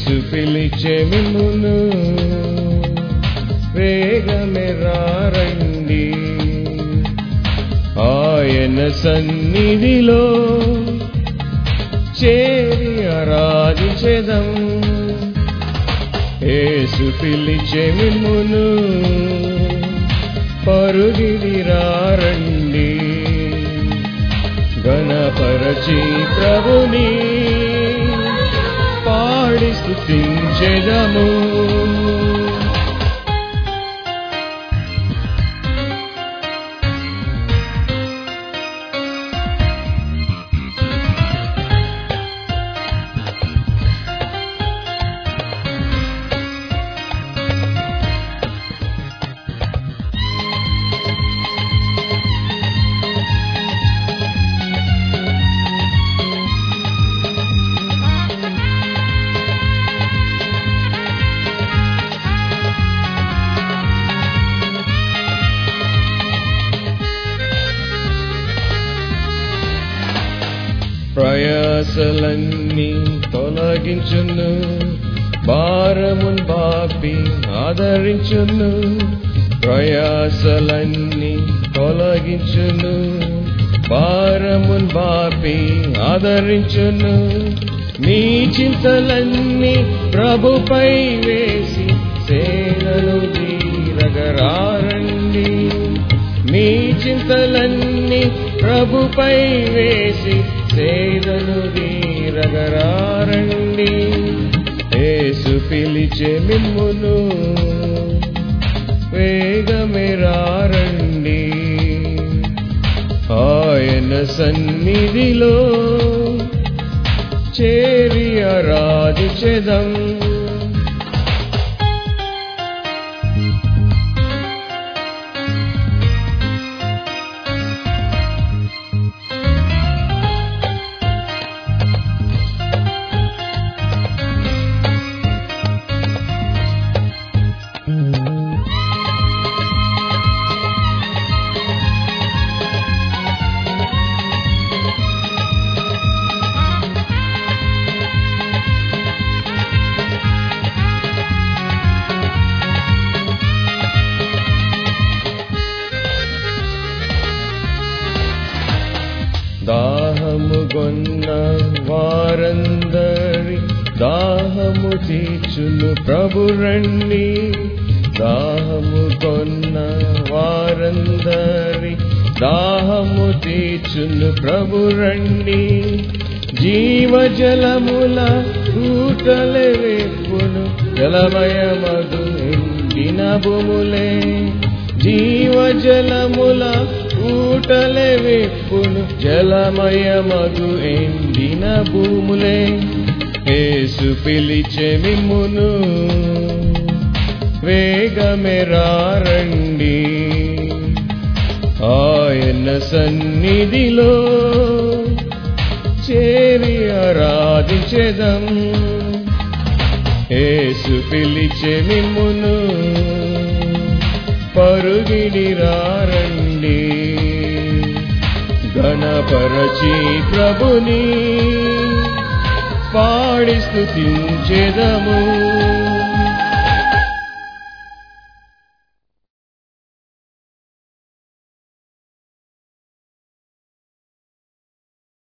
యేసు పిలిచే మిమ్మును వేగమే రండి, ఆయన సన్నిధిలో చేరి ఆరాధించెదం. యేసు పిలిచే మిమ్మును పరుగిడి రండి, ఘనపరచి ప్రభుని పాడి స్తుతించెదము. ప్రయాసలన్నీ తొలగించును, భారమున్ బాపి ఆదరించును. ప్రయాసలన్నీ తొలగించును, భారమున్ బాపి ఆదరించును. మీ చింతలన్నీ ప్రభుపై వేసి సేనను తీరగరండి, మీ చింతలన్నీ ప్రభుపై వేసి సేదను తీరగరండి. యేసు పిలిచే మిమ్మును వేగమే రండి, ఆయన సన్నిధిలో చేరి ఆరాధించెదం. దాహము గొన్న వారందరి దాహము తీర్చును ప్రభు రండి, దాహము కొన్న వారందరి దాహము తీర్చును ప్రభు రండి. జీవజలముల ఊటలే వేపును, జలమయమగు ఎండిన భూములే. జీవజలముల ఊటలే వేపును, జలమయమగు ఎండిన భూములే. యేసు పిలిచే మిమ్మును వేగమే రండి, ఆయన సన్నిధిలో చేరి ఆరాధించెదం. యేసు పిలిచే మిమ్మును పరుగిడి రండి, ఘనపరచి ప్రభుని పాడి స్తుతించెదము.